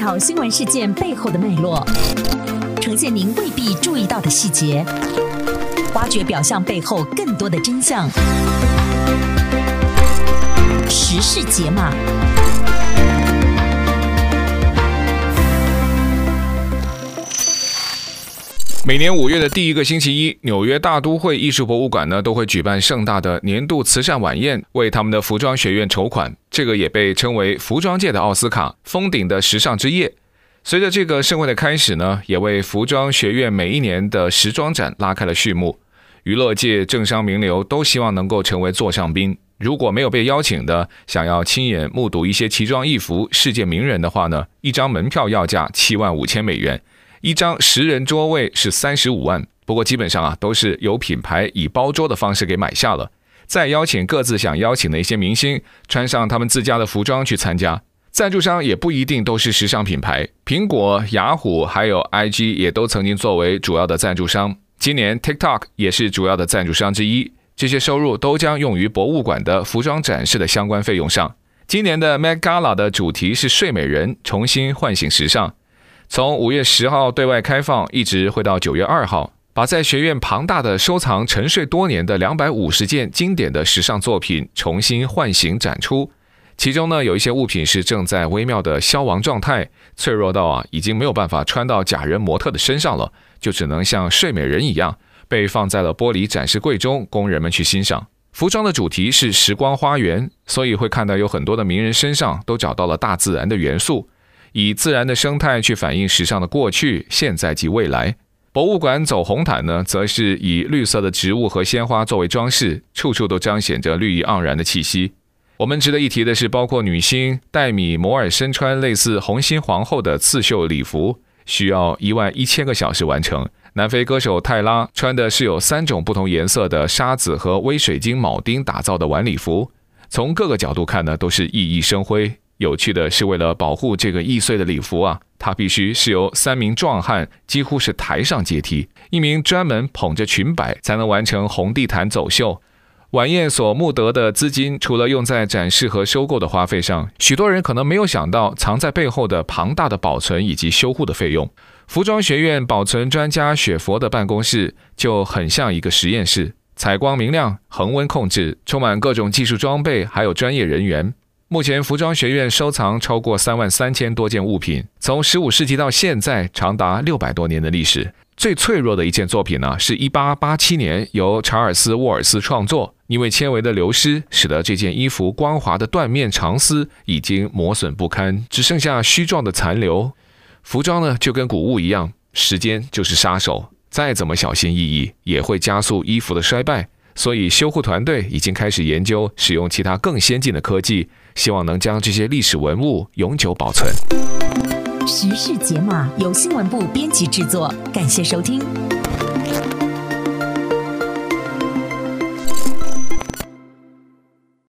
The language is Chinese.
讨新闻事件背后的脉络，呈现您未必注意到的细节，挖掘表象背后更多的真相。时事解码。 每年5月的第一个星期一，纽约大都会艺术博物馆呢都会举办盛大的年度慈善晚宴，为他们的服装学院筹款。这个也被称为服装界的奥斯卡，封顶的时尚之夜。随着这个盛会的开始呢，也为服装学院每一年的时装展拉开了序幕。娱乐界、政商名流都希望能够成为座上宾。如果没有被邀请的，想要亲眼目睹一些奇装异服世界名人的话呢，一张门票要价$75,000，一张10人桌位是35万。不过基本上都是由品牌以包桌的方式给买下了，再邀请各自想邀请的一些明星穿上他们自家的服装去参加。赞助商也不一定都是时尚品牌，苹果、雅虎还有 IG 也都曾经作为主要的赞助商。今年 TikTok 也是主要的赞助商之一，这些收入都将用于博物馆的服装展示的相关费用上。今年的 Met Gala 的主题是睡美人，重新唤醒时尚。从5月10号对外开放，一直会到9月2号，把在学院庞大的收藏沉睡多年的250件经典的时尚作品重新唤醒展出。其中呢，有一些物品是正在微妙的消亡状态，脆弱到已经没有办法穿到假人模特的身上了，就只能像睡美人一样被放在了玻璃展示柜中，供人们去欣赏。服装的主题是时光花园，所以会看到有很多的名人身上都找到了大自然的元素，以自然的生态去反映时尚的过去、现在及未来。博物馆走红毯呢，则是以绿色的植物和鲜花作为装饰，处处都彰显着绿意盎然的气息。我们值得一提的是，包括女星戴米·摩尔身穿类似红心皇后的刺绣礼服，需要11000个小时完成。南非歌手泰拉穿的是有3种不同颜色的沙子和微水晶铆钉打造的晚礼服，从各个角度看呢，都是熠熠生辉。有趣的是，为了保护这个易碎的礼服它必须是由3名壮汉几乎是抬上阶梯，一名专门捧着裙摆才能完成红地毯走秀。晚宴所募得的资金，除了用在展示和收购的花费上，许多人可能没有想到藏在背后的庞大的保存以及修护的费用。服装学院保存专家雪佛的办公室就很像一个实验室，采光明亮，恒温控制，充满各种技术装备，还有专业人员。目前服装学院收藏超过33000多件物品，从15世纪到现在长达600多年的历史。最脆弱的一件作品是1887年由查尔斯·沃尔斯创作，因为纤维的流失，使得这件衣服光滑的缎面长丝已经磨损不堪，只剩下须状的残留。服装呢，就跟谷物一样，时间就是杀手，再怎么小心翼翼，也会加速衣服的衰败。所以修护团队已经开始研究使用其他更先进的科技，希望能将这些历史文物永久保存。 时事解码由新闻部编辑制作，感谢收听。